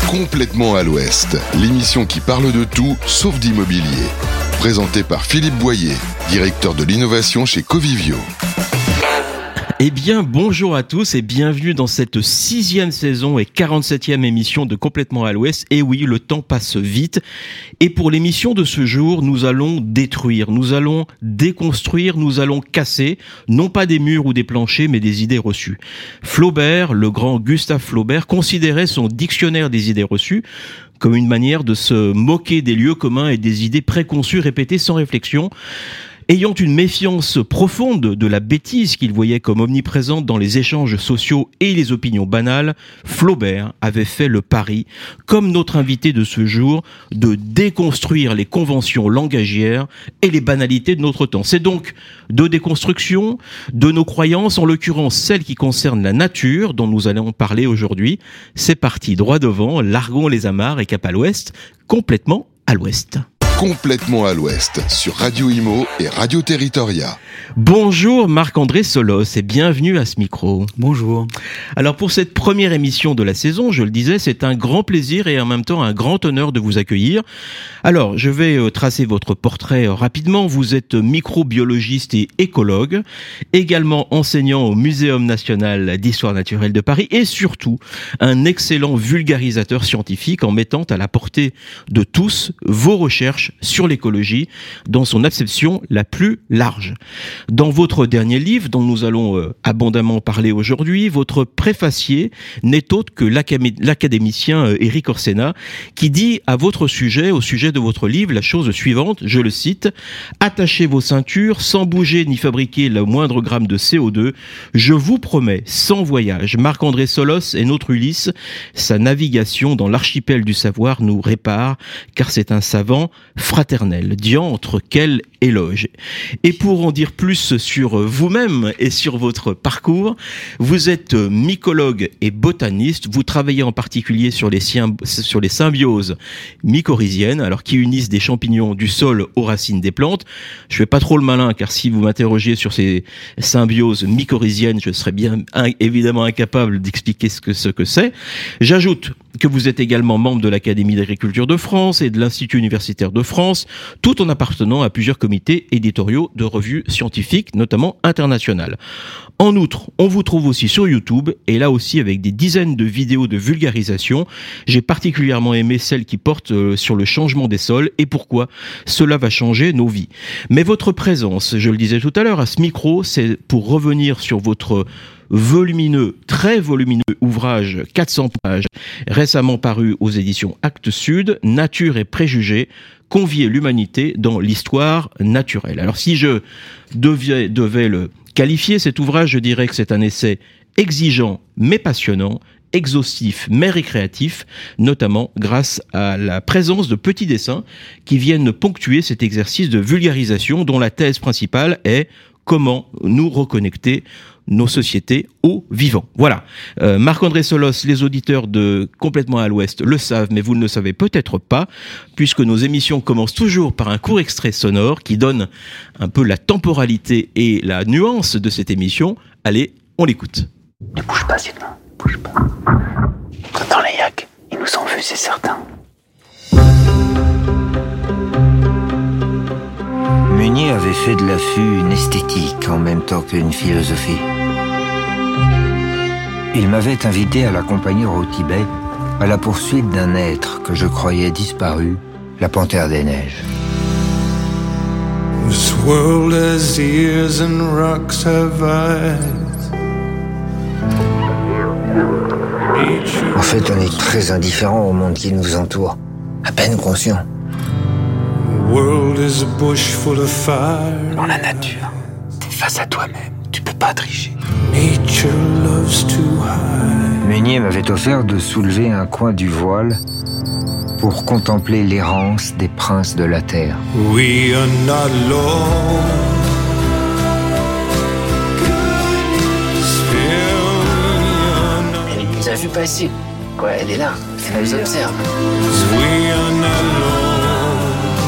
Complètement à l'Ouest, l'émission qui parle de tout sauf d'immobilier. Présentée par Philippe Boyer, directeur de l'innovation chez Covivio. Eh bien, bonjour à tous et bienvenue dans cette 6e saison et 47e émission de Complètement à l'Ouest. Et oui, le temps passe vite. Et pour l'émission de ce jour, nous allons détruire, nous allons déconstruire, nous allons casser, non pas des murs ou des planchers, mais des idées reçues. Flaubert, le grand Gustave Flaubert, considérait son dictionnaire des idées reçues comme une manière de se moquer des lieux communs et des idées préconçues répétées sans réflexion. Ayant une méfiance profonde de la bêtise qu'il voyait comme omniprésente dans les échanges sociaux et les opinions banales, Flaubert avait fait le pari, comme notre invité de ce jour, de déconstruire les conventions langagières et les banalités de notre temps. C'est donc de déconstruction de nos croyances, en l'occurrence celles qui concernent la nature, dont nous allons parler aujourd'hui. C'est parti, droit devant, largons les amarres et cap à l'ouest, complètement à l'ouest. Complètement à l'Ouest, sur Radio Imo et Radio Territoria. Bonjour Marc-André Solos et bienvenue à ce micro. Bonjour. Alors pour cette première émission de la saison, je le disais, c'est un grand plaisir et en même temps un grand honneur de vous accueillir. Alors je vais tracer votre portrait rapidement. Vous êtes microbiologiste et écologue, également enseignant au Muséum national d'histoire naturelle de Paris et surtout un excellent vulgarisateur scientifique en mettant à la portée de tous vos recherches sur l'écologie dans son acception la plus large. Dans votre dernier livre, dont nous allons abondamment parler aujourd'hui, votre préfacier n'est autre que l'académicien Éric Orsena, qui dit à votre sujet, au sujet de votre livre, la chose suivante, je le cite, « Attachez vos ceintures, sans bouger ni fabriquer le moindre gramme de CO2, je vous promets, sans voyage, Marc-André Solos est notre Ulysse, sa navigation dans l'archipel du savoir nous répare, car c'est un savant fraternel. » Diantre, quel éloge. Et pour en dire plus sur vous-même et sur votre parcours, vous êtes mycologue et botaniste. Vous travaillez en particulier sur les symbioses mycorhiziennes, alors qui unissent des champignons du sol aux racines des plantes. Je fais pas trop le malin, car si vous m'interrogez sur ces symbioses mycorhiziennes, je serais bien évidemment incapable d'expliquer ce que c'est. J'ajoute que vous êtes également membre de l'Académie d'agriculture de France et de l'Institut universitaire de France, tout en appartenant à plusieurs comités éditoriaux de revues scientifiques, notamment internationales. En outre, on vous trouve aussi sur YouTube, et là aussi avec des dizaines de vidéos de vulgarisation. J'ai particulièrement aimé celle qui porte sur le changement des sols et pourquoi cela va changer nos vies. Mais votre présence, je le disais tout à l'heure, à ce micro, c'est pour revenir sur votre très volumineux ouvrage, 400 pages, récemment paru aux éditions Actes Sud, Nature et préjugés, convier l'humanité dans l'histoire naturelle. Alors si je devais le qualifier, cet ouvrage, je dirais que c'est un essai exigeant mais passionnant, exhaustif mais récréatif, notamment grâce à la présence de petits dessins qui viennent ponctuer cet exercice de vulgarisation dont la thèse principale est comment nous reconnecter nos sociétés au vivant. Voilà. Marc-André Solos, les auditeurs de Complètement à l'Ouest le savent, mais vous ne le savez peut-être pas, puisque nos émissions commencent toujours par un court extrait sonore qui donne un peu la temporalité et la nuance de cette émission. Allez, on l'écoute. Ne bouge pas, Sylvain. Bouge pas. Dans les yaks, ils nous ont vus, c'est certain. Meunier avait fait de l'affût une esthétique en même temps qu'une philosophie. Il m'avait invité à l'accompagner au Tibet à la poursuite d'un être que je croyais disparu, la panthère des neiges. This world has ears and rocks have eyes. En fait, on est très indifférent au monde qui nous entoure, à peine conscient. The world is a bush full of fire. Dans la nature, t'es face à toi-même, tu peux pas tricher. Nature loves to hide. Meunier m'avait offert de soulever un coin du voile pour contempler l'errance des princes de la terre. We are not alone. Elle nous a vu passer. Quoi, elle est là, elle nous observe. We are not alone.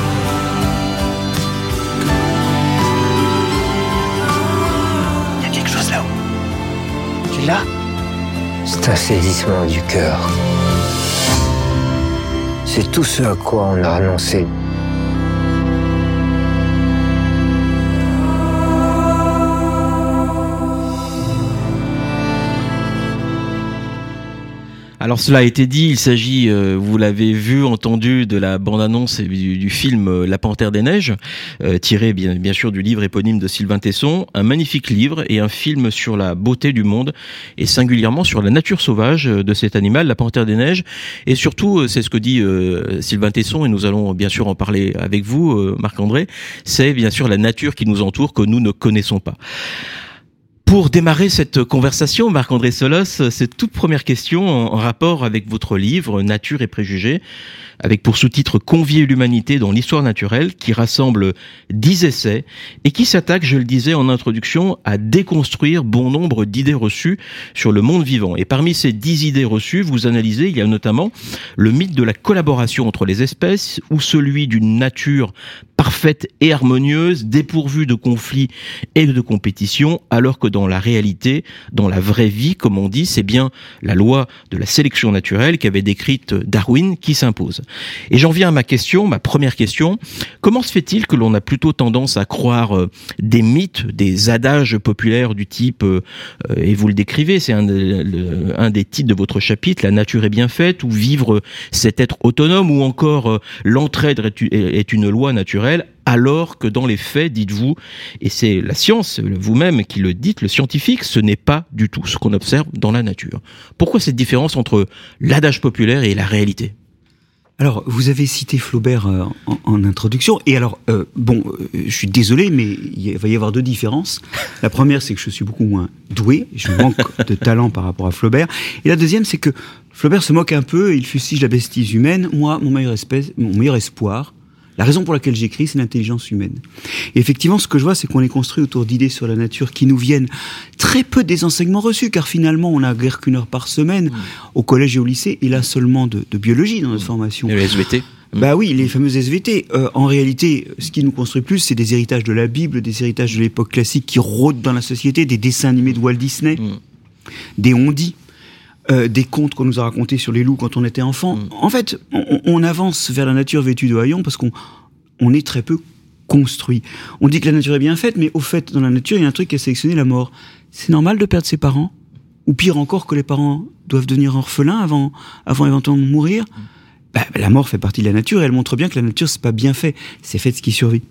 Il y a quelque chose là-haut. Tu l'as? C'est un saisissement du cœur. C'est tout ce à quoi on a renoncé. Alors cela a été dit, il s'agit, vous l'avez vu, entendu, de la bande-annonce du film La Panthère des Neiges, tiré bien sûr du livre éponyme de Sylvain Tesson, un magnifique livre et un film sur la beauté du monde et singulièrement sur la nature sauvage de cet animal, la Panthère des Neiges. Et surtout, c'est ce que dit Sylvain Tesson, et nous allons bien sûr en parler avec vous, Marc-André, c'est bien sûr la nature qui nous entoure que nous ne connaissons pas. Pour démarrer cette conversation, Marc-André Solos, cette toute première question en rapport avec votre livre « Nature et préjugés », avec pour sous-titre « Convier l'humanité dans l'histoire naturelle », qui rassemble 10 essais et qui s'attaque, je le disais en introduction, à déconstruire bon nombre d'idées reçues sur le monde vivant. Et parmi ces 10 idées reçues, vous analysez, il y a notamment le mythe de la collaboration entre les espèces ou celui d'une nature parfaite et harmonieuse, dépourvue de conflits et de compétition, alors que dans la réalité, dans la vraie vie, comme on dit, c'est bien la loi de la sélection naturelle qu'avait décrite Darwin qui s'impose. Et j'en viens à ma question, ma première question. Comment se fait-il que l'on a plutôt tendance à croire des mythes, des adages populaires du type, et vous le décrivez, c'est un des titres de votre chapitre, La nature est bien faite, ou Vivre c'est être autonome, ou encore L'entraide est une loi naturelle, alors que dans les faits, dites-vous, et c'est la science, vous-même qui le dites, le scientifique, ce n'est pas du tout ce qu'on observe dans la nature. Pourquoi cette différence entre l'adage populaire et la réalité ? Alors, vous avez cité Flaubert en introduction, et alors, je suis désolé, mais il va y avoir 2 différences. La première, c'est que je suis beaucoup moins doué, je manque de talent par rapport à Flaubert, et la deuxième, c'est que Flaubert se moque un peu, et il fustige la bêtise humaine. Moi, mon meilleur espoir, la raison pour laquelle j'écris, c'est l'intelligence humaine. Et effectivement, ce que je vois, c'est qu'on est construit autour d'idées sur la nature qui nous viennent très peu des enseignements reçus, car finalement, on n'a guère qu'une heure par semaine au collège et au lycée, et là seulement de biologie dans notre formation. Et le SVT. Bah oui, les fameuses SVT. En réalité, ce qui nous construit plus, c'est des héritages de la Bible, des héritages de l'époque classique qui rôdent dans la société, des dessins animés de Walt Disney, des on-dit. Des contes qu'on nous a racontés sur les loups quand on était enfant. En fait, on avance vers la nature vêtue de haillons parce qu'on est très peu construit. On dit que la nature est bien faite, mais au fait, dans la nature, il y a un truc qui a sélectionné la mort. C'est normal de perdre ses parents ? Ou pire encore, que les parents doivent devenir orphelins avant éventuellement de mourir ? La mort fait partie de la nature et elle montre bien que la nature, c'est pas bien fait. C'est fait de ce qui survit.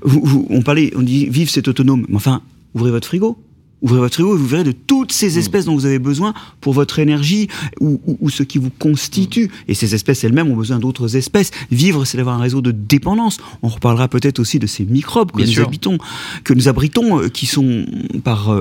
On dit vivre, c'est autonome. Mais enfin, ouvrez votre frigo et vous verrez de toutes ces espèces dont vous avez besoin pour votre énergie ou ce qui vous constitue. Et ces espèces elles-mêmes ont besoin d'autres espèces. Vivre, c'est d'avoir un réseau de dépendance. On reparlera peut-être aussi de ces microbes que nous abritons, qui sont par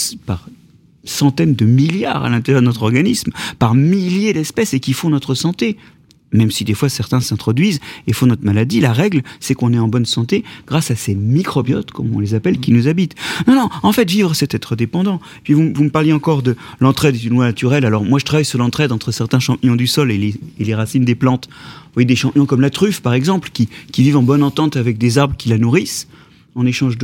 centaines de milliards à l'intérieur de notre organisme, par milliers d'espèces et qui font notre santé. Même si des fois certains s'introduisent et font notre maladie, la règle, c'est qu'on est en bonne santé grâce à ces microbiotes, comme on les appelle, qui nous habitent. Non, en fait, vivre, c'est être dépendant. Puis vous me parliez encore de l'entraide est une loi naturelle. Alors moi, je travaille sur l'entraide entre certains champignons du sol et les racines des plantes. Vous voyez, des champignons comme la truffe, par exemple, qui vivent en bonne entente avec des arbres qui la nourrissent, en échange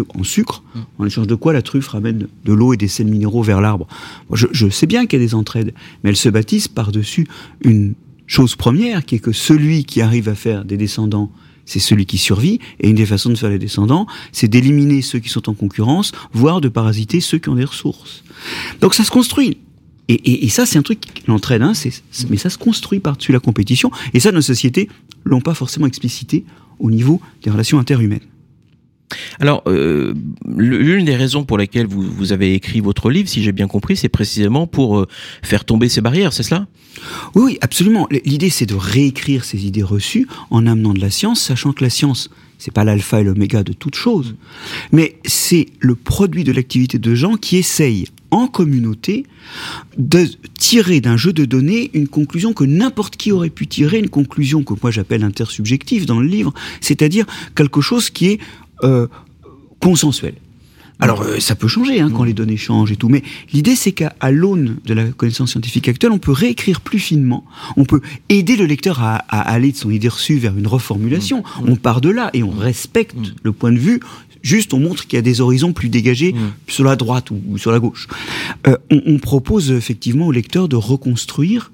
de quoi la truffe ramène de l'eau et des sels minéraux vers l'arbre. Moi, je sais bien qu'il y a des entraides, mais elles se bâtissent par-dessus une chose première, qui est que celui qui arrive à faire des descendants, c'est celui qui survit, et une des façons de faire les descendants, c'est d'éliminer ceux qui sont en concurrence, voire de parasiter ceux qui ont des ressources. Donc ça se construit. Et ça, c'est un truc, l'entraide, mais ça se construit par-dessus la compétition, et ça, nos sociétés l'ont pas forcément explicité au niveau des relations interhumaines. Alors, l'une des raisons pour lesquelles vous avez écrit votre livre, si j'ai bien compris, c'est précisément pour faire tomber ces barrières, c'est cela ? Oui, absolument. L'idée, c'est de réécrire ces idées reçues en amenant de la science, sachant que la science, c'est pas l'alpha et l'oméga de toute chose, mais c'est le produit de l'activité de gens qui essayent, en communauté, de tirer d'un jeu de données une conclusion que n'importe qui aurait pu tirer, une conclusion que moi j'appelle intersubjective dans le livre, c'est-à-dire quelque chose qui est consensuel. Alors ça peut changer quand les données changent et tout, mais l'idée c'est qu'à l'aune de la connaissance scientifique actuelle, on peut réécrire plus finement, on peut aider le lecteur à aller de son idée reçue vers une reformulation. On part de là et on respecte le point de vue. Juste, on montre qu'il y a des horizons plus dégagés sur la droite ou sur la gauche. On propose effectivement au lecteur de reconstruire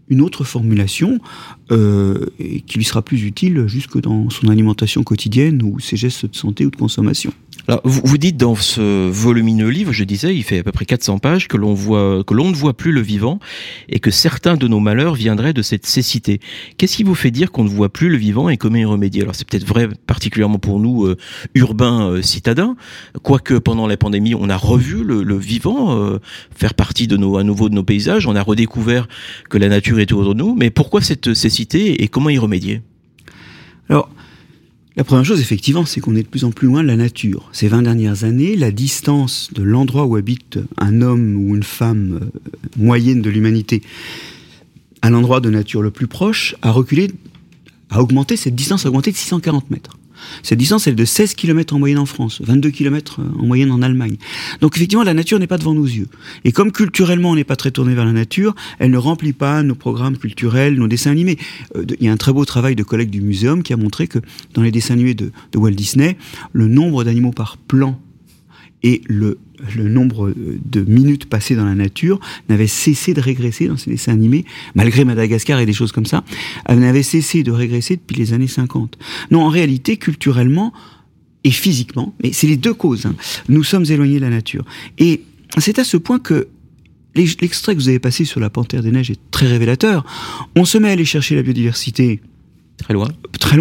une autre formulation qui lui sera plus utile jusque dans son alimentation quotidienne ou ses gestes de santé ou de consommation. Alors, vous dites dans ce volumineux livre, je disais, il fait à peu près 400 pages, que l'on ne voit plus le vivant et que certains de nos malheurs viendraient de cette cécité. Qu'est-ce qui vous fait dire qu'on ne voit plus le vivant et comment y remédier? Alors, c'est peut-être vrai particulièrement pour nous, urbains, citadins, quoique pendant la pandémie, on a revu le vivant faire partie à nouveau de nos paysages, on a redécouvert que la nature est autour de nous, mais pourquoi cette cécité et comment y remédier? Alors, la première chose, effectivement, c'est qu'on est de plus en plus loin de la nature. Ces 20 dernières années, la distance de l'endroit où habite un homme ou une femme moyenne de l'humanité à l'endroit de nature le plus proche a augmenté, cette distance a augmenté de 640 mètres. Cette distance, elle est de 16 km en moyenne en France, 22 km en moyenne en Allemagne. Donc effectivement, la nature n'est pas devant nos yeux. Et comme culturellement, on n'est pas très tourné vers la nature, elle ne remplit pas nos programmes culturels, nos dessins animés. Il y a un très beau travail de collègues du Muséum qui a montré que dans les dessins animés de Walt Disney, le nombre d'animaux par plan et le nombre de minutes passées dans la nature n'avait cessé de régresser dans ces dessins animés, malgré Madagascar et des choses comme ça, n'avait cessé de régresser depuis les années 50. Non, en réalité, culturellement et physiquement, mais c'est les deux causes, nous sommes éloignés de la nature. Et c'est à ce point que l'extrait que vous avez passé sur la Panthère des Neiges est très révélateur. On se met à aller chercher la biodiversité très loin,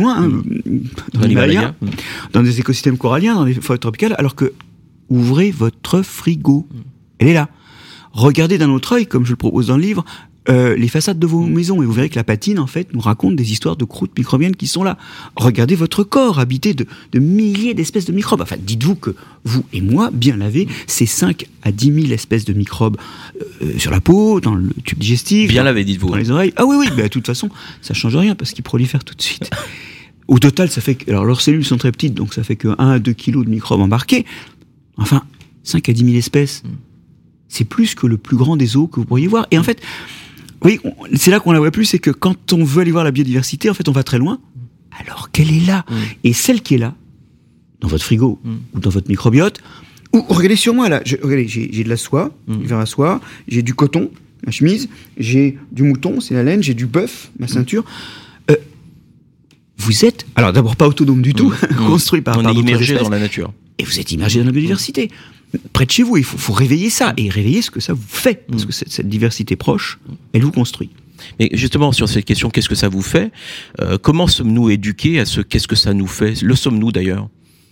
dans l'Himalaya, dans des écosystèmes coralliens, dans les forêts tropicales, alors que ouvrez votre frigo. Elle est là. Regardez d'un autre œil, comme je le propose dans le livre, les façades de vos maisons, et vous verrez que la patine, en fait, nous raconte des histoires de croûtes microbiennes qui sont là. Regardez votre corps, habité de milliers d'espèces de microbes. Enfin, dites-vous que vous et moi, bien lavés, c'est 5 à 10 000 espèces de microbes sur la peau, dans le tube digestif. Bien lavé, dites-vous. Dans les oreilles. Ah oui, de toute façon, ça change rien, parce qu'ils prolifèrent tout de suite. Au total, ça fait que... Alors, leurs cellules sont très petites, donc ça fait que 1 à 2 kilos de microbes embarqués. Enfin, 5 à 10 000 espèces, c'est plus que le plus grand des zoos que vous pourriez voir. Et en fait, oui, c'est là qu'on la voit plus, c'est que quand on veut aller voir la biodiversité, en fait, on va très loin, alors qu'elle est là. Et celle qui est là, dans votre frigo, ou dans votre microbiote, ou regardez sur moi, là, regardez, j'ai de la soie, du verre à soie, j'ai du coton, ma chemise, j'ai du mouton, c'est la laine, j'ai du bœuf, ma ceinture. Vous êtes, alors d'abord pas autonome du tout, construit par d'autres espèces. On est immergé dans la nature. Et vous êtes immergé dans la biodiversité. Près de chez vous, il faut réveiller ça, et réveiller ce que ça vous fait. Parce que cette diversité proche, elle vous construit. Mais justement, sur cette question, qu'est-ce que ça vous fait? Comment sommes-nous éduqués à ce qu'est-ce que ça nous fait? Le sommes-nous d'ailleurs?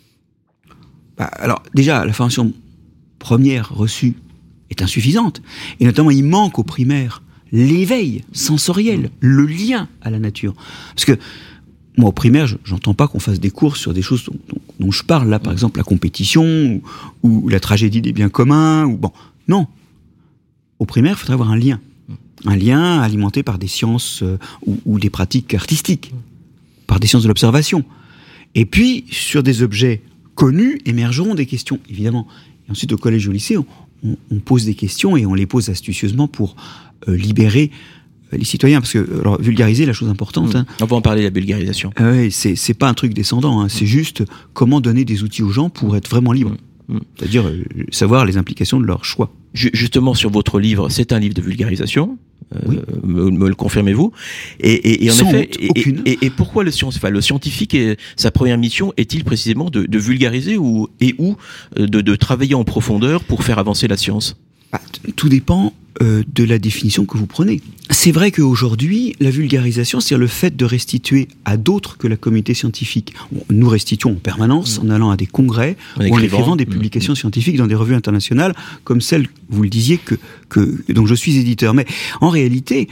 Alors, déjà, la formation première reçue est insuffisante. Et notamment, il manque au primaire l'éveil sensoriel, le lien à la nature. Parce que, moi, au primaire, j'entends pas qu'on fasse des cours sur des choses dont je parle. Là, par exemple, la compétition ou la tragédie des biens communs. Non. Au primaire, il faudrait avoir un lien. Un lien alimenté par des sciences ou des pratiques artistiques, par des sciences de l'observation. Et puis, sur des objets connus, émergeront des questions, évidemment. Et ensuite, au collège ou au lycée, on pose des questions et on les pose astucieusement pour libérer les citoyens, parce que alors, vulgariser, la chose importante. On va en parler, la vulgarisation. C'est pas un truc descendant, c'est juste comment donner des outils aux gens pour être vraiment libres. C'est-à-dire savoir les implications de leur choix. Justement, sur votre livre, c'est un livre de vulgarisation. Oui. Me le confirmez-vous? Et en sans effet, honte, aucune. Et pourquoi le scientifique, sa première mission est-il précisément de vulgariser ou de travailler en profondeur pour faire avancer la science? Tout dépend de la définition que vous prenez. C'est vrai qu'aujourd'hui, la vulgarisation, c'est-à-dire le fait de restituer à d'autres que la communauté scientifique. Nous restituons en permanence en allant à des congrès ou en écrivant des publications scientifiques dans des revues internationales comme celle, vous le disiez, dont je suis éditeur. Mais en réalité,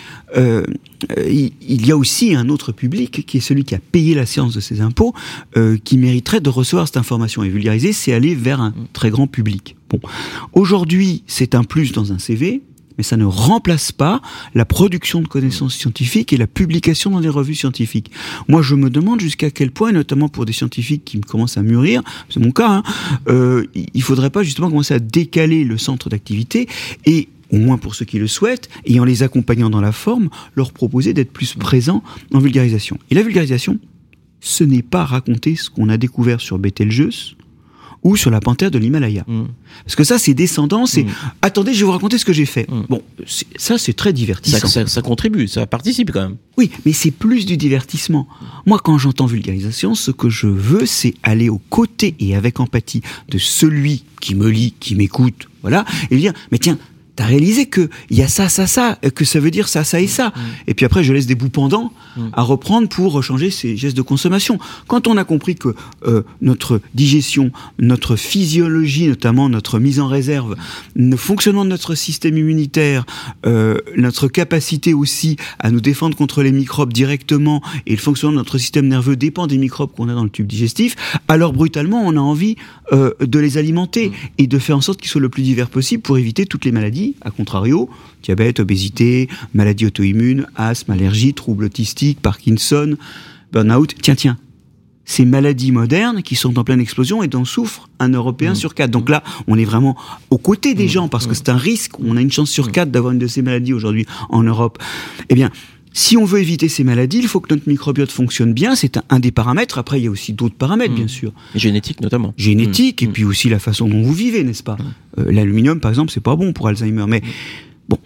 il y a aussi un autre public qui est celui qui a payé la science de ses impôts, qui mériterait de recevoir cette information. Et vulgariser, c'est aller vers un très grand public. Aujourd'hui, c'est un plus dans un CV, mais ça ne remplace pas la production de connaissances scientifiques et la publication dans des revues scientifiques. Moi, je me demande jusqu'à quel point, notamment pour des scientifiques qui commencent à mûrir, c'est mon cas, il faudrait pas justement commencer à décaler le centre d'activité et, au moins pour ceux qui le souhaitent, et en les accompagnant dans la forme, leur proposer d'être plus présents en vulgarisation. Et la vulgarisation, ce n'est pas raconter ce qu'on a découvert sur Bételgeuse, ou sur la panthère de l'Himalaya. Parce que ça, c'est descendant, c'est attendez, je vais vous raconter ce que j'ai fait. Bon, ça, c'est très divertissant. Ça contribue, ça participe quand même. Oui, mais c'est plus du divertissement. Moi, quand j'entends vulgarisation, ce que je veux, c'est aller aux côtés et avec empathie de celui qui me lit, qui m'écoute, voilà, et lui dire, mais tiens, t'as réalisé que il y a ça, que ça veut dire ça et ça. Et puis après, je laisse des bouts pendants à reprendre pour changer ces gestes de consommation. Quand on a compris que notre digestion, notre physiologie, notamment notre mise en réserve, le fonctionnement de notre système immunitaire, notre capacité aussi à nous défendre contre les microbes directement, et le fonctionnement de notre système nerveux dépend des microbes qu'on a dans le tube digestif, alors brutalement, on a envie de les alimenter et de faire en sorte qu'ils soient le plus divers possible pour éviter toutes les maladies. A contrario, diabète, obésité, maladies auto-immunes, asthme, allergies, troubles autistiques, Parkinson, burn-out. Tiens, ces maladies modernes qui sont en pleine explosion et dont souffre un Européen sur 4. Donc là, on est vraiment aux côtés des gens parce que c'est un risque. On a une chance sur 4 d'avoir une de ces maladies aujourd'hui en Europe. Eh bien, si on veut éviter ces maladies, il faut que notre microbiote fonctionne bien. C'est un des paramètres. Après, il y a aussi d'autres paramètres, bien sûr. Génétique, notamment. Génétique, et puis aussi la façon dont vous vivez, n'est-ce pas ? L'aluminium, par exemple, c'est pas bon pour Alzheimer. Mais bon,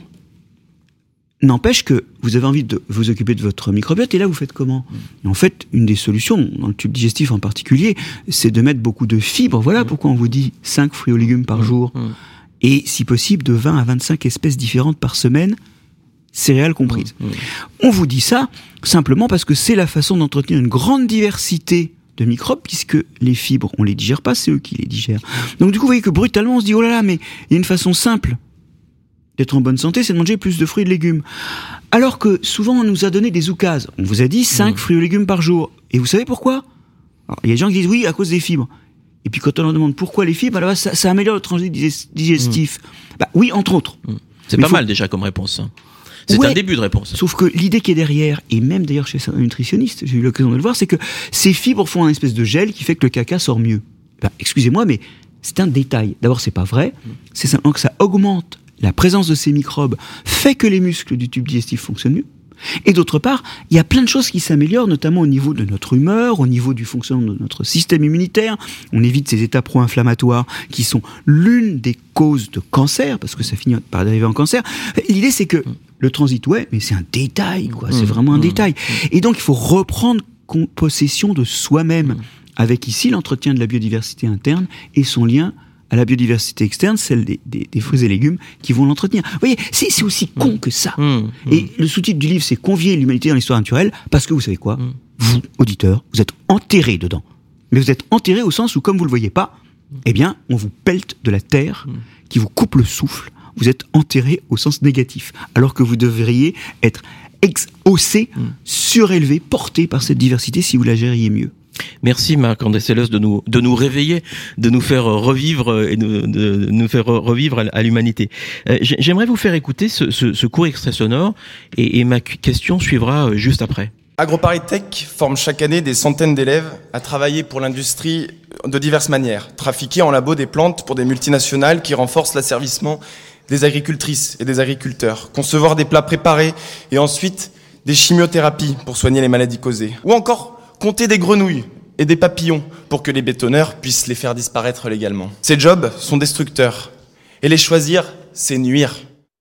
n'empêche que vous avez envie de vous occuper de votre microbiote, et là, vous faites comment ? Et en fait, une des solutions, dans le tube digestif en particulier, c'est de mettre beaucoup de fibres. Voilà pourquoi on vous dit 5 fruits et légumes par jour. Et si possible, de 20 à 25 espèces différentes par semaine, céréales comprises. On vous dit ça simplement parce que c'est la façon d'entretenir une grande diversité de microbes, puisque les fibres, on les digère pas, c'est eux qui les digèrent. Donc du coup, vous voyez que brutalement, on se dit, oh là là, mais il y a une façon simple d'être en bonne santé, c'est de manger plus de fruits et de légumes. Alors que souvent, on nous a donné des oukases. On vous a dit 5 fruits et légumes par jour. Et vous savez pourquoi ? Alors, il y a des gens qui disent, oui, à cause des fibres. Et puis quand on leur demande pourquoi les fibres, alors ça améliore le transit digestif. Bah oui, entre autres. C'est pas mal déjà comme réponse. C'est un début de réponse. Sauf que l'idée qui est derrière, et même d'ailleurs chez un nutritionniste, j'ai eu l'occasion de le voir, c'est que ces fibres font un espèce de gel qui fait que le caca sort mieux. Ben, excusez-moi, mais c'est un détail. D'abord, c'est pas vrai. C'est simplement que ça augmente la présence de ces microbes, fait que les muscles du tube digestif fonctionnent mieux. Et d'autre part, il y a plein de choses qui s'améliorent, notamment au niveau de notre humeur, au niveau du fonctionnement de notre système immunitaire. On évite ces états pro-inflammatoires qui sont l'une des causes de cancer, parce que ça finit par dériver en cancer. L'idée, c'est que le transit, mais c'est un détail, quoi. C'est vraiment un détail. Et donc, il faut reprendre possession de soi-même, avec ici l'entretien de la biodiversité interne et son lien à la biodiversité externe, celle des fruits et légumes qui vont l'entretenir. Vous voyez, c'est aussi con que ça. Et le sous-titre du livre, c'est « Convier l'humanité dans l'histoire naturelle », parce que vous savez quoi ? Vous, auditeurs, vous êtes enterrés dedans. Mais vous êtes enterrés au sens où, comme vous le voyez pas, eh bien, on vous pelte de la terre qui vous coupe le souffle. Vous êtes enterrés au sens négatif, alors que vous devriez être exhaussés, surélevés, portés par cette diversité si vous la gériez mieux. Merci Marc Andrécelos de nous réveiller, de nous faire revivre et de nous faire revivre à l'humanité. J'aimerais vous faire écouter ce court extrait sonore et ma question suivra juste après. AgroParisTech forme chaque année des centaines d'élèves à travailler pour l'industrie de diverses manières. Trafiquer en labo des plantes pour des multinationales qui renforcent l'asservissement des agricultrices et des agriculteurs. Concevoir des plats préparés et ensuite des chimiothérapies pour soigner les maladies causées. Ou encore compter des grenouilles et des papillons pour que les bétonneurs puissent les faire disparaître légalement. Ces jobs sont destructeurs. Et les choisir, c'est nuire.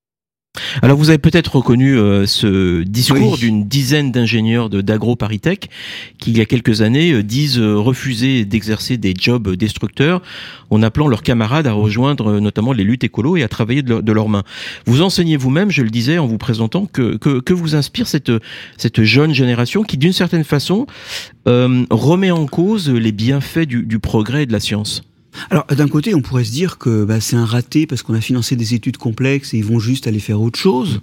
Alors vous avez peut-être reconnu ce discours d'une dizaine d'ingénieurs d'AgroParisTech qui, il y a quelques années, disent refuser d'exercer des jobs destructeurs en appelant leurs camarades à rejoindre notamment les luttes écolo et à travailler de leurs mains. Vous enseignez vous-même, je le disais en vous présentant, que vous inspire cette jeune génération qui, d'une certaine façon, remet en cause les bienfaits du progrès et de la science. Alors, d'un côté, on pourrait se dire que c'est un raté parce qu'on a financé des études complexes et ils vont juste aller faire autre chose.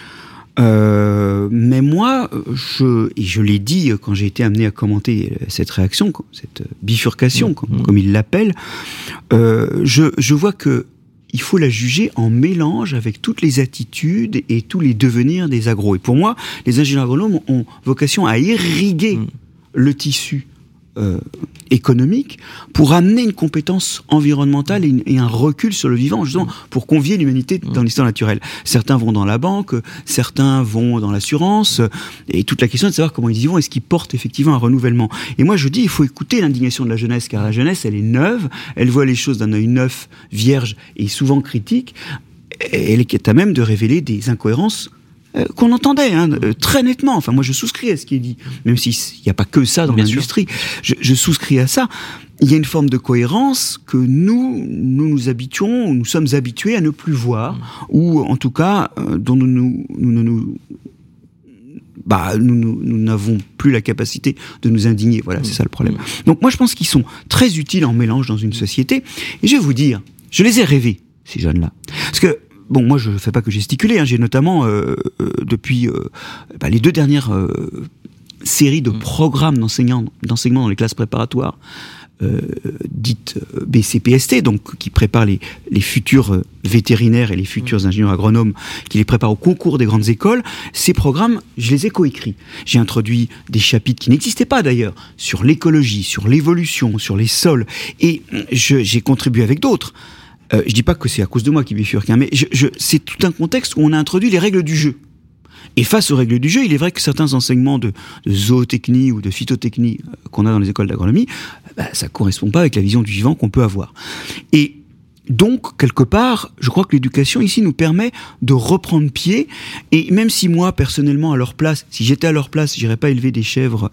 Mais moi, je l'ai dit quand j'ai été amené à commenter cette réaction, cette bifurcation, comme ils l'appellent, je vois que il faut la juger en mélange avec toutes les attitudes et tous les devenirs des agros. Et pour moi, les ingénieurs agronomes ont vocation à irriguer le tissu économique pour amener une compétence environnementale et un recul sur le vivant, justement, pour convier l'humanité dans l'histoire naturelle. Certains vont dans la banque, certains vont dans l'assurance, et toute la question est de savoir comment ils y vont, est-ce qu'ils portent effectivement un renouvellement. Et moi, je dis, il faut écouter l'indignation de la jeunesse, car la jeunesse, elle est neuve, elle voit les choses d'un œil neuf, vierge et souvent critique, et elle est à même de révéler des incohérences qu'on entendait très nettement. Enfin, moi, je souscris à ce qui est dit, même s'il n'y a pas que ça dans l'industrie. Je souscris à ça. Il y a une forme de cohérence que nous sommes habitués à ne plus voir, ou en tout cas, dont nous n'avons plus la capacité de nous indigner. Voilà, c'est ça le problème. Donc moi, je pense qu'ils sont très utiles en mélange dans une société. Et je vais vous dire, je les ai rêvés, ces jeunes-là. Parce que, bon, moi, je ne fais pas que gesticuler. J'ai notamment, depuis les 2 dernières séries de programmes d'enseignement dans les classes préparatoires, dites BCPST, donc qui préparent les futurs vétérinaires et les futurs ingénieurs agronomes, qui les préparent au concours des grandes écoles. Ces programmes, je les ai coécrits. J'ai introduit des chapitres qui n'existaient pas d'ailleurs, sur l'écologie, sur l'évolution, sur les sols, et j'ai contribué avec d'autres. Je dis pas que c'est à cause de moi qui bifurque, mais c'est tout un contexte où on a introduit les règles du jeu. Et face aux règles du jeu, il est vrai que certains enseignements de zootechnie ou de phytotechnie qu'on a dans les écoles d'agronomie, ça correspond pas avec la vision du vivant qu'on peut avoir. Et donc, quelque part, je crois que l'éducation ici nous permet de reprendre pied. Et même si moi, personnellement, si j'étais à leur place, j'irais pas élever des chèvres,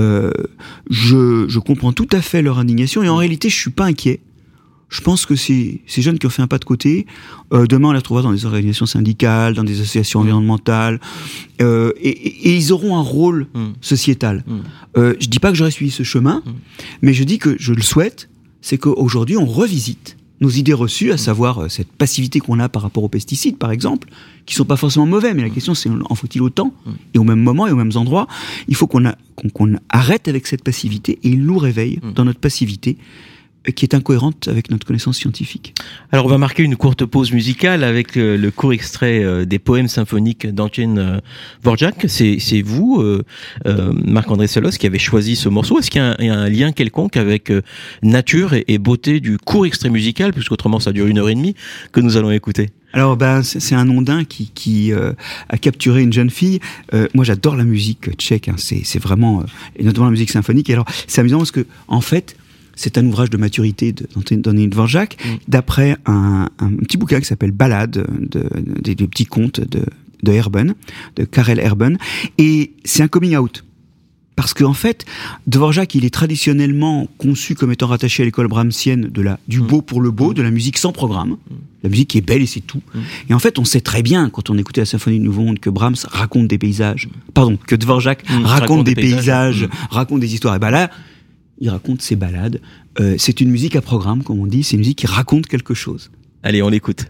je comprends tout à fait leur indignation. Et en réalité, je suis pas inquiet. Je pense que ces jeunes qui ont fait un pas de côté, demain on les retrouvera dans des organisations syndicales, dans des associations environnementales, et ils auront un rôle sociétal. Je dis pas que j'aurais suivi ce chemin, mais je dis que je le souhaite, c'est qu'aujourd'hui on revisite nos idées reçues, à savoir cette passivité qu'on a par rapport aux pesticides, par exemple, qui sont pas forcément mauvais, mais la question c'est en faut-il autant, et au même moment et aux mêmes endroits. Il faut qu'on arrête avec cette passivité, et il nous réveille dans notre passivité, qui est incohérente avec notre connaissance scientifique. Alors on va marquer une courte pause musicale avec le court extrait des poèmes symphoniques d'Antoine Dvorak. C'est vous, Marc-André Sellos, qui avez choisi ce morceau. Est-ce qu'il y a un lien quelconque avec nature et beauté du court extrait musical, puisqu'autrement ça dure 1h30, que nous allons écouter? Alors c'est un ondin qui a capturé une jeune fille. Moi j'adore la musique tchèque, c'est vraiment, et notamment la musique symphonique. Et alors c'est amusant parce que en fait c'est un ouvrage de maturité d'Antoine Dvorak, d'après un petit bouquin qui s'appelle Ballades, des petits contes de Herben, de Karel Herben, et c'est un coming out. Parce qu'en fait, Dvorak, il est traditionnellement conçu comme étant rattaché à l'école brahmsienne du beau pour le beau, de la musique sans programme. La musique qui est belle et c'est tout. Et en fait, on sait très bien, quand on écoutait la symphonie du Nouveau Monde, que Brahms raconte des paysages. Pardon, que Dvorak raconte des paysages, raconte des histoires. Et là, il raconte ses ballades. C'est une musique à programme, comme on dit. C'est une musique qui raconte quelque chose. Allez, on l'écoute.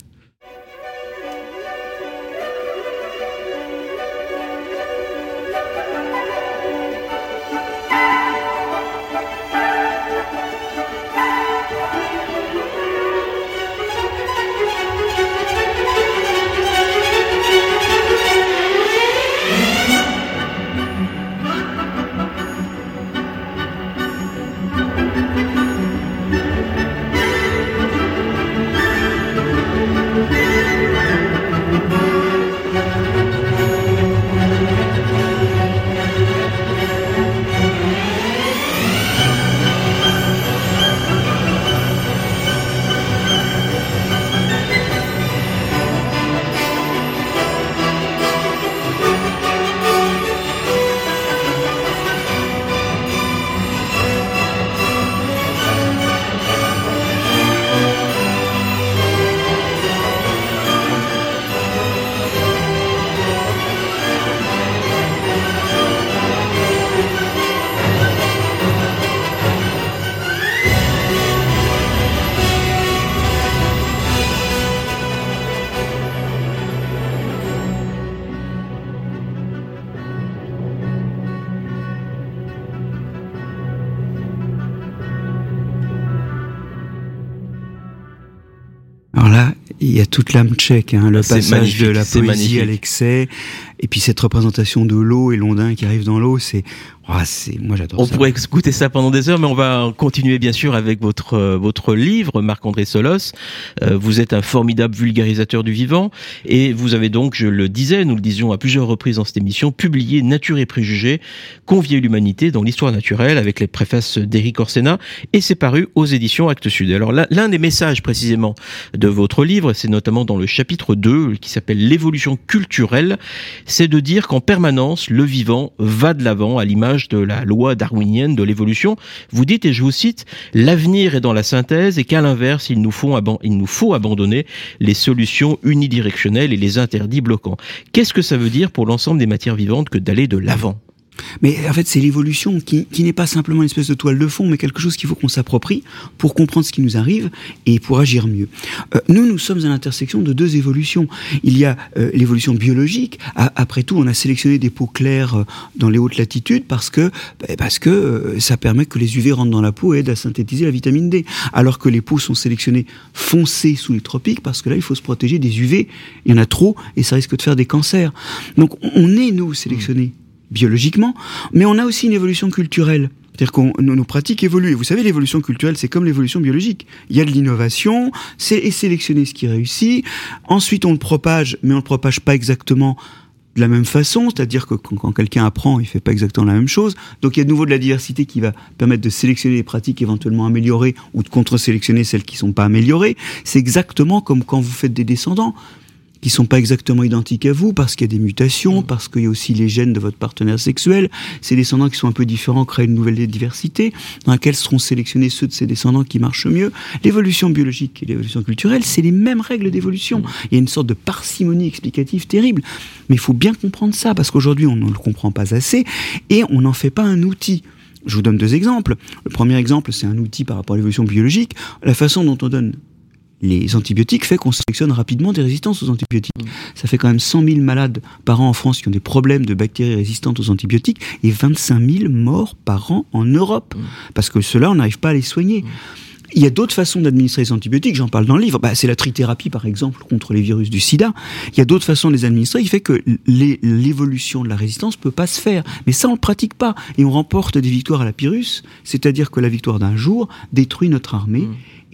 Alors là, il y a toute l'âme tchèque, le passage de la poésie à l'excès, et puis cette représentation de l'eau et l'ondin qui arrive dans l'eau, c'est Moi, j'adore ça. On pourrait écouter ça pendant des heures, mais on va continuer bien sûr avec votre livre, Marc-André Solos. Vous êtes un formidable vulgarisateur du vivant, et vous avez donc, je le disais, nous le disions à plusieurs reprises dans cette émission, publié Nature et préjugés, convier l'humanité dans l'histoire naturelle, avec les préfaces d'Éric Orsena, et c'est paru aux éditions Actes Sud. Alors l'un des messages précisément de votre livre, c'est notamment dans le chapitre 2, qui s'appelle l'évolution culturelle, c'est de dire qu'en permanence, le vivant va de l'avant à l'image de la loi darwinienne de l'évolution. Vous dites, et je vous cite, l'avenir est dans la synthèse, et qu'à l'inverse, il nous faut abandonner les solutions unidirectionnelles et les interdits bloquants. Qu'est-ce que ça veut dire pour l'ensemble des matières vivantes que d'aller de l'avant ? Mais en fait, c'est l'évolution qui n'est pas simplement une espèce de toile de fond, mais quelque chose qu'il faut qu'on s'approprie pour comprendre ce qui nous arrive et pour agir mieux. Nous sommes à l'intersection de deux évolutions. Il y a l'évolution biologique. Après tout, on a sélectionné des peaux claires dans les hautes latitudes parce que ça permet que les UV rentrent dans la peau et aident à synthétiser la vitamine D. Alors que les peaux sont sélectionnées foncées sous les tropiques parce que là, il faut se protéger des UV. Il y en a trop et ça risque de faire des cancers. Donc, on est, nous, sélectionnés biologiquement, mais on a aussi une évolution culturelle. C'est-à-dire que nos pratiques évoluent. Et vous savez, l'évolution culturelle, c'est comme l'évolution biologique. Il y a de l'innovation, c'est sélectionner ce qui réussit. Ensuite, on le propage, mais on le propage pas exactement de la même façon. C'est-à-dire que quand quelqu'un apprend, il fait pas exactement la même chose. Donc, il y a de nouveau de la diversité qui va permettre de sélectionner les pratiques éventuellement améliorées ou de contre-sélectionner celles qui sont pas améliorées. C'est exactement comme quand vous faites des descendants qui sont pas exactement identiques à vous, parce qu'il y a des mutations, parce qu'il y a aussi les gènes de votre partenaire sexuel. Ces descendants qui sont un peu différents créent une nouvelle diversité, dans laquelle seront sélectionnés ceux de ces descendants qui marchent mieux. L'évolution biologique et l'évolution culturelle, c'est les mêmes règles d'évolution. Il y a une sorte de parcimonie explicative terrible. Mais il faut bien comprendre ça, parce qu'aujourd'hui, on ne le comprend pas assez, et on n'en fait pas un outil. Je vous donne deux exemples. Le premier exemple, c'est un outil par rapport à l'évolution biologique. La façon dont on donne les antibiotiques fait qu'on sélectionne rapidement des résistances aux antibiotiques. Ça fait quand même 100 000 malades par an en France qui ont des problèmes de bactéries résistantes aux antibiotiques et 25 000 morts par an en Europe. Parce que ceux-là, on n'arrive pas à les soigner. Il y a d'autres façons d'administrer les antibiotiques, j'en parle dans le livre. C'est la trithérapie, par exemple, contre les virus du sida. Il y a d'autres façons de les administrer qui fait que l'évolution de la résistance peut pas se faire. Mais ça, on le pratique pas. Et on remporte des victoires à la Pyrrhus, c'est-à-dire que la victoire d'un jour détruit notre armée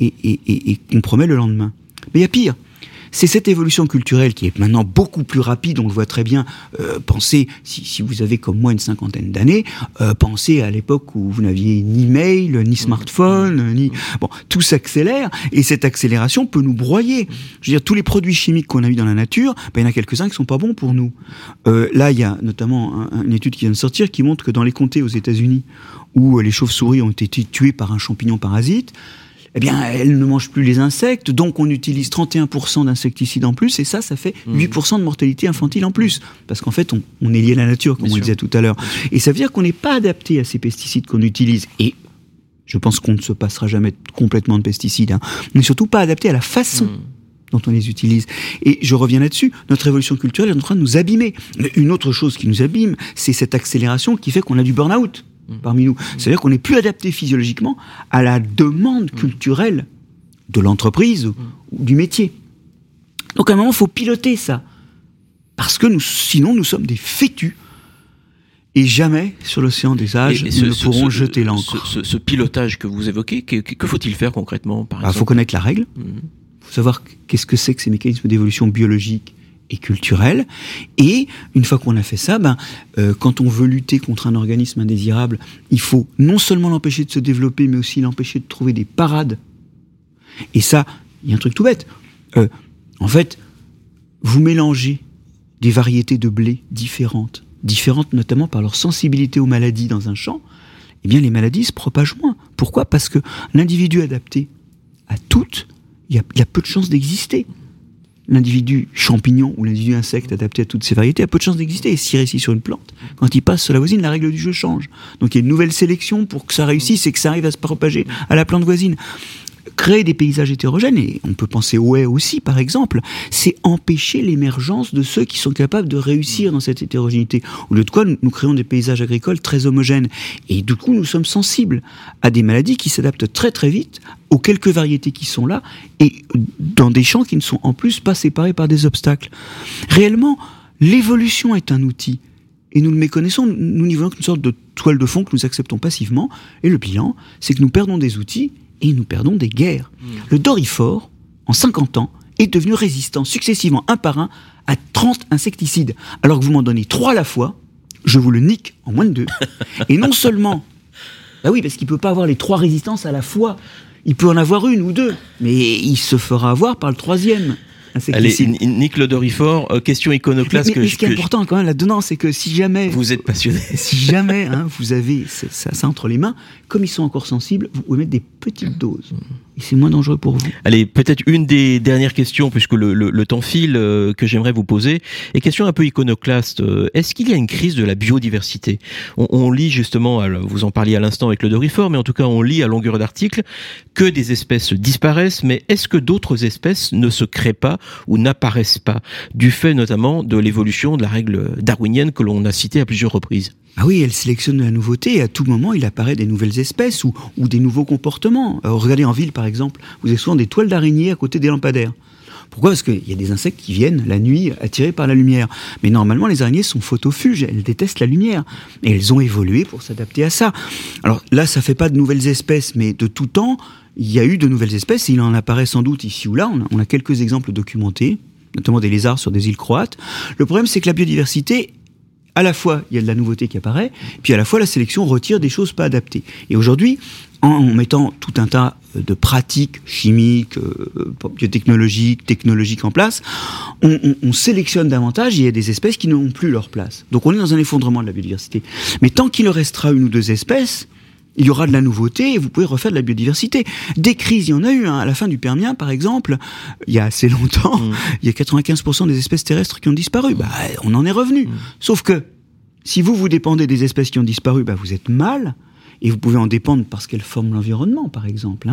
et compromet le lendemain. Mais il y a pire. C'est cette évolution culturelle qui est maintenant beaucoup plus rapide, on le voit très bien. Pensez, si vous avez comme moi une cinquantaine d'années, pensez à l'époque où vous n'aviez ni mail, ni smartphone, tout s'accélère, et cette accélération peut nous broyer. Je veux dire, tous les produits chimiques qu'on a eu dans la nature, il y en a quelques-uns qui sont pas bons pour nous. Là, il y a notamment une étude qui vient de sortir qui montre que dans les comtés aux États-Unis où les chauves-souris ont été tuées par un champignon parasite, elles ne mangent plus les insectes, donc on utilise 31% d'insecticides en plus, et ça fait 8% de mortalité infantile en plus. Parce qu'en fait, on est lié à la nature, comme on disait tout à l'heure. Et ça veut dire qu'on n'est pas adapté à ces pesticides qu'on utilise. Et je pense qu'on ne se passera jamais complètement de pesticides. On n'est surtout pas adapté à la façon dont on les utilise. Et je reviens là-dessus, notre évolution culturelle est en train de nous abîmer. Une autre chose qui nous abîme, c'est cette accélération qui fait qu'on a du burn-out parmi nous. C'est-à-dire qu'on n'est plus adapté physiologiquement à la demande culturelle de l'entreprise ou du métier. Donc à un moment, il faut piloter ça. Parce que sinon, nous sommes des fétus. Et jamais, sur l'océan des âges, nous ne pourrons jeter l'ancre. Ce pilotage que vous évoquez, que faut-il faire concrètement, par exemple ? Il faut connaître la règle. Il faut savoir qu'est-ce que c'est que ces mécanismes d'évolution biologique et culturelle. Et une fois qu'on a fait ça, quand on veut lutter contre un organisme indésirable, il faut non seulement l'empêcher de se développer, mais aussi l'empêcher de trouver des parades. Et ça, il y a un truc tout bête. En fait, vous mélangez des variétés de blé différentes notamment par leur sensibilité aux maladies dans un champ, les maladies se propagent moins. Pourquoi ? Parce que l'individu adapté à toutes, il y a peu de chances d'exister. L'individu champignon ou l'individu insecte adapté à toutes ces variétés a peu de chances d'exister. Et s'il réussit sur une plante, quand il passe sur la voisine, la règle du jeu change. Donc il y a une nouvelle sélection pour que ça réussisse et que ça arrive à se propager à la plante voisine. Créer des paysages hétérogènes, et on peut penser aux haies aussi par exemple, c'est empêcher l'émergence de ceux qui sont capables de réussir dans cette hétérogénéité. Au lieu de quoi, nous créons des paysages agricoles très homogènes. Et du coup, nous sommes sensibles à des maladies qui s'adaptent très très vite aux quelques variétés qui sont là, et dans des champs qui ne sont en plus pas séparés par des obstacles. Réellement, l'évolution est un outil. et nous le méconnaissons, nous n'y voyons qu'une sorte de toile de fond que nous acceptons passivement, et le bilan, c'est que nous perdons des outils et nous perdons des guerres. Le Doryphore, en 50 ans, est devenu résistant successivement, un par un, à 30 insecticides. Alors que vous m'en donnez 3 à la fois, je vous le nique en moins de 2. Et non seulement... Bah oui, parce qu'il ne peut pas avoir les 3 résistances à la fois. Il peut en avoir 1 ou 2, mais il se fera avoir par le 3e. Allez, Nick le Doryphore, question iconoclaste mais ce qui est important quand même là-dedans, c'est que si jamais... Vous êtes passionné. Si jamais vous avez ça entre les mains, comme ils sont encore sensibles, vous pouvez mettre des petites doses. Et c'est moins dangereux pour vous. Allez, peut-être une des dernières questions, puisque le temps file, que j'aimerais vous poser. Et question un peu iconoclaste. Est-ce qu'il y a une crise de la biodiversité ? On lit justement, vous en parliez à l'instant avec le Doryphore, mais en tout cas on lit à longueur d'article que des espèces disparaissent, mais est-ce que d'autres espèces ne se créent pas ou n'apparaissent pas, du fait notamment de l'évolution de la règle darwinienne que l'on a citée à plusieurs reprises ? Ah oui, elle sélectionne de la nouveauté et à tout moment il apparaît des nouvelles espèces ou des nouveaux comportements. Regardez en ville par exemple, vous avez souvent des toiles d'araignées à côté des lampadaires. Pourquoi ? Parce qu'il y a des insectes qui viennent la nuit attirés par la lumière. Mais normalement les araignées sont photophages, elles détestent la lumière. Et elles ont évolué pour s'adapter à ça. Alors là ça fait pas de nouvelles espèces, mais de tout temps il y a eu de nouvelles espèces, il en apparaît sans doute ici ou là, on a quelques exemples documentés, notamment des lézards sur des îles croates. Le problème c'est que la biodiversité, à la fois il y a de la nouveauté qui apparaît, puis à la fois la sélection retire des choses pas adaptées. Et aujourd'hui, en mettant tout un tas de pratiques chimiques, biotechnologiques, technologiques en place, on sélectionne davantage et il y a des espèces qui n'ont plus leur place. Donc on est dans un effondrement de la biodiversité. Mais tant qu'il restera 1 ou 2 espèces, il y aura de la nouveauté et vous pouvez refaire de la biodiversité. Des crises, il y en a eu. À la fin du Permien, par exemple, il y a assez longtemps, il y a 95% des espèces terrestres qui ont disparu. On en est revenu. Sauf que, si vous dépendez des espèces qui ont disparu, vous êtes mal. Et vous pouvez en dépendre parce qu'elles forment l'environnement, par exemple,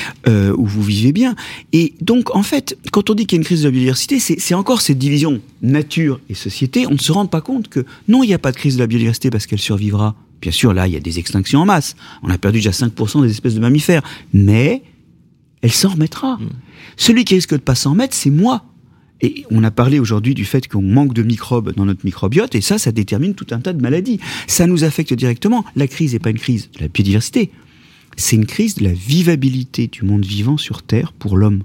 où vous vivez bien. Et donc, en fait, quand on dit qu'il y a une crise de la biodiversité, c'est encore cette division nature et société. On ne se rend pas compte que non, il n'y a pas de crise de la biodiversité parce qu'elle survivra. Bien sûr, là, il y a des extinctions en masse. On a perdu déjà 5% des espèces de mammifères. Mais elle s'en remettra. Celui qui risque de pas s'en remettre, c'est moi. Et on a parlé aujourd'hui du fait qu'on manque de microbes dans notre microbiote, et ça détermine tout un tas de maladies. Ça nous affecte directement. La crise n'est pas une crise de la biodiversité, c'est une crise de la vivabilité du monde vivant sur Terre pour l'homme.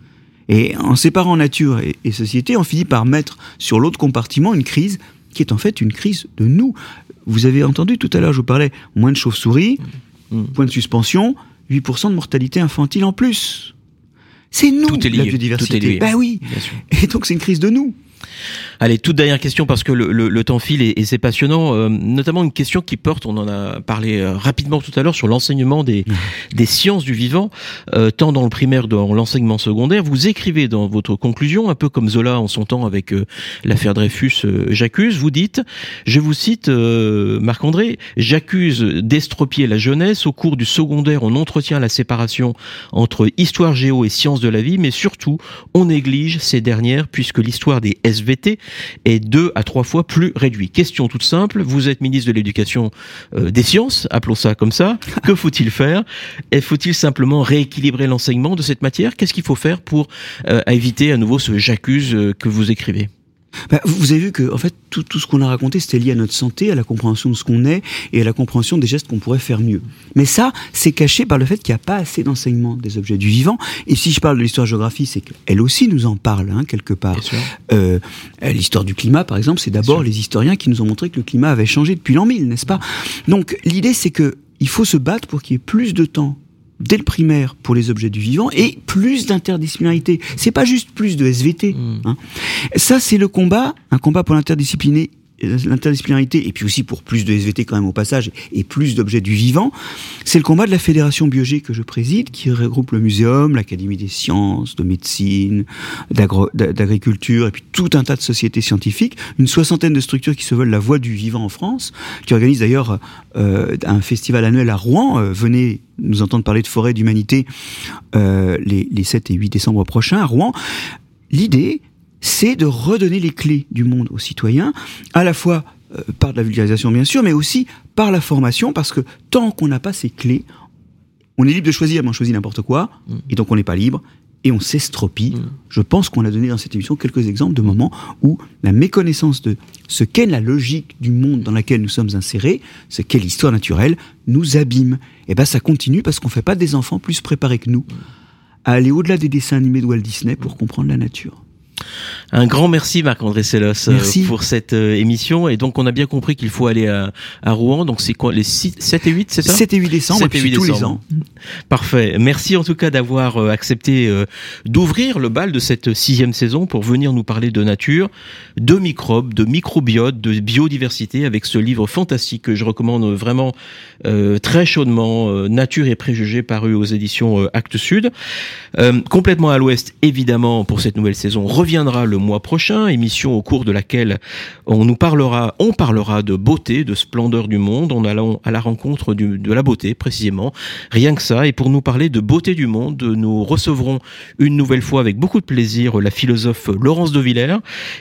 Et en séparant nature et société, on finit par mettre sur l'autre compartiment une crise qui est en fait une crise de nous. Vous avez entendu tout à l'heure, je vous parlais, moins de chauves-souris, point de suspension, 8% de mortalité infantile en plus. C'est nous, la biodiversité. Oui. Et donc c'est une crise de nous. Allez, toute dernière question parce que le temps file et c'est passionnant, notamment une question qui porte, on en a parlé rapidement tout à l'heure, sur l'enseignement des sciences du vivant, tant dans le primaire que dans l'enseignement secondaire. Vous écrivez dans votre conclusion, un peu comme Zola en son temps avec l'affaire Dreyfus, j'accuse, vous dites, je vous cite Marc-André, j'accuse d'estropier la jeunesse. Au cours du secondaire, on entretient la séparation entre histoire géo et sciences de la vie, mais surtout, on néglige ces dernières puisque l'histoire des SVT est 2 à 3 fois plus réduit. Question toute simple, vous êtes ministre de l'Éducation des sciences, appelons ça comme ça, que faut-il faire ? Et faut-il simplement rééquilibrer l'enseignement de cette matière ? Qu'est-ce qu'il faut faire pour éviter à nouveau ce j'accuse que vous écrivez ? Vous avez vu que en fait tout ce qu'on a raconté c'était lié à notre santé, à la compréhension de ce qu'on est et à la compréhension des gestes qu'on pourrait faire mieux. Mais ça, c'est caché par le fait qu'il n'y a pas assez d'enseignement des objets du vivant. Et si je parle de l'histoire-géographie, c'est qu'elle aussi nous en parle quelque part. L'histoire du climat, par exemple, c'est d'abord les historiens qui nous ont montré que le climat avait changé depuis l'an 1000, n'est-ce pas ? Donc l'idée, c'est que il faut se battre pour qu'il y ait plus de temps dès le primaire pour les objets du vivant et plus d'interdisciplinarité. C'est pas juste plus de SVT. Ça, c'est le combat, un combat pour l'interdisciplinarité et puis aussi pour plus de SVT quand même au passage et plus d'objets du vivant. C'est le combat de la Fédération Biogé que je préside qui regroupe le Muséum, l'Académie des sciences, de médecine, d'agriculture et puis tout un tas de sociétés scientifiques, une 60aine de structures qui se veulent la voix du vivant en France, qui organisent d'ailleurs un festival annuel à Rouen. Venez nous entendre parler de forêt d'humanité les 7 et 8 décembre prochains à Rouen. L'idée, c'est de redonner les clés du monde aux citoyens, à la fois par de la vulgarisation bien sûr, mais aussi par la formation, parce que tant qu'on n'a pas ces clés, on est libre de choisir, mais on choisit n'importe quoi, et donc on n'est pas libre, et on s'estropie. Je pense qu'on a donné dans cette émission quelques exemples de moments où la méconnaissance de ce qu'est la logique du monde dans laquelle nous sommes insérés, ce qu'est l'histoire naturelle, nous abîme. Et ça continue parce qu'on ne fait pas des enfants plus préparés que nous à aller au-delà des dessins animés de Walt Disney pour comprendre la nature. Un grand merci Marc-André Sellos pour cette émission. Et donc on a bien compris qu'il faut aller à Rouen. Donc c'est quoi, les 7 et 8, c'est ça ? 7 et 8 décembre, 7 et 8 tous les ans. Parfait. Merci en tout cas d'avoir accepté d'ouvrir le bal de cette 6e saison pour venir nous parler de nature, de microbes, de microbiote, de biodiversité avec ce livre fantastique que je recommande vraiment très chaudement, Nature et préjugés, paru aux éditions Actes Sud. Complètement à l'ouest, évidemment, pour cette nouvelle saison, reviendra le mois prochain, émission au cours de laquelle on parlera de beauté, de splendeur du monde, en allant à la rencontre de la beauté, précisément. Rien que ça. Et pour nous parler de beauté du monde, nous recevrons une nouvelle fois avec beaucoup de plaisir la philosophe Laurence de Villers,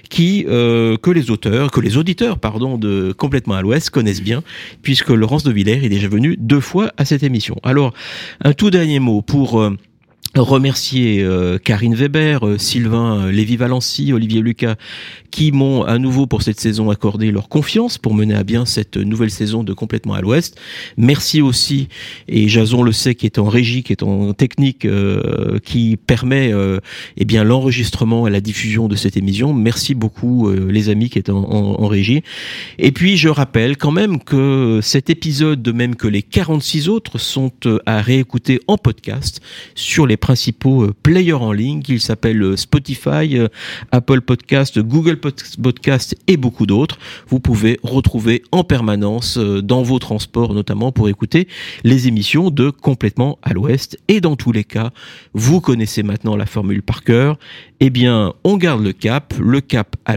que les auditeurs de Complètement à l'Ouest connaissent bien, puisque Laurence de Villers est déjà venue 2 fois à cette émission. Alors, un tout dernier mot pour remercier Karine Weber, Sylvain Lévy-Valency, Olivier Lucas, qui m'ont à nouveau pour cette saison accordé leur confiance pour mener à bien cette nouvelle saison de Complètement à l'Ouest. Merci aussi, et Jason le sait, qui est en régie, qui est en technique, qui permet l'enregistrement et la diffusion de cette émission. Merci beaucoup les amis qui étaient en régie. Et puis je rappelle quand même que cet épisode, de même que les 46 autres, sont à réécouter en podcast sur les principaux players en ligne, qu'ils s'appellent Spotify, Apple Podcast, Google Podcast et beaucoup d'autres. Vous pouvez retrouver en permanence dans vos transports notamment pour écouter les émissions de Complètement à l'Ouest. Et dans tous les cas, vous connaissez maintenant la formule par cœur. Eh bien, on garde le cap à